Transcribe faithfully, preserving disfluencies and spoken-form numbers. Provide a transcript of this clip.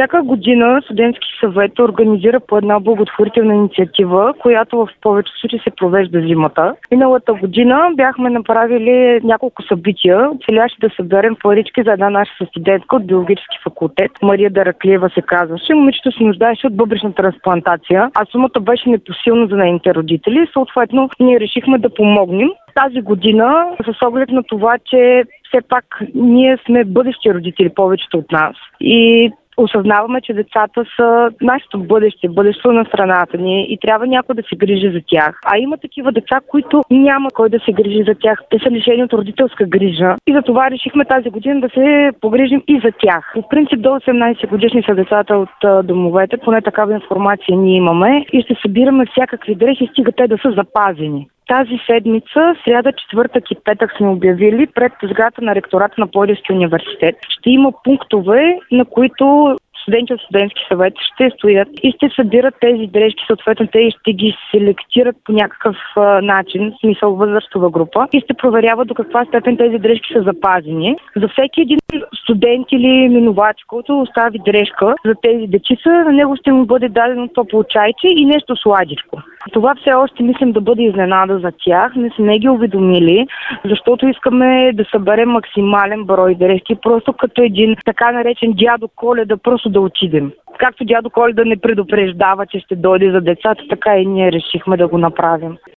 Всяка година студентски съвет организира по една благотворителна инициатива, която в повечето случаи се провежда зимата. Миналата година бяхме направили няколко събития, целящи да съберем парички за една наша студентка от биологически факултет. Мария Дараклиева се казваше. Момичето се нуждаеше от бъбречна трансплантация, а сумата беше непосилна за нейните родители. Съответно, ние решихме да помогнем. Тази година, с оглед на това, че все пак ние сме бъдещи родители, повечето от нас. И осъзнаваме, че децата са нашето бъдеще, бъдещето на страната ни и трябва някой да се грижи за тях. А има такива деца, които няма кой да се грижи за тях. Те са лишени от родителска грижа. И за това решихме тази година да се погрижим и за тях. В принцип до осемнайсет годишни са децата от домовете, поне такава информация ние имаме и ще събираме всякакви дрехи, стига те да са запазени. Тази седмица, сряда, четвъртък и петък сме обявили пред сградата на ректората на Пловдивския университет. Ще има пунктове, на които студенти от студентски съвет ще стоят и ще събират тези дрежки, съответно те и ще ги селектират по някакъв а, начин, в смисъл възрастова група, и ще проверяват до каква степен тези дрежки са запазени. За всеки един студент или минувач, който остави дрежка за тези дечица, на него ще му бъде дадено топло чайче и нещо сладичко. Това все още мислим да бъде изненада за тях. Не сме ги уведомили, защото искаме да съберем максимален брой дрежки, просто като един така наречен дядо Коледа, просто да отидем. Както дядо Коледа не предупреждава, че ще дойде за децата, така и ние решихме да го направим.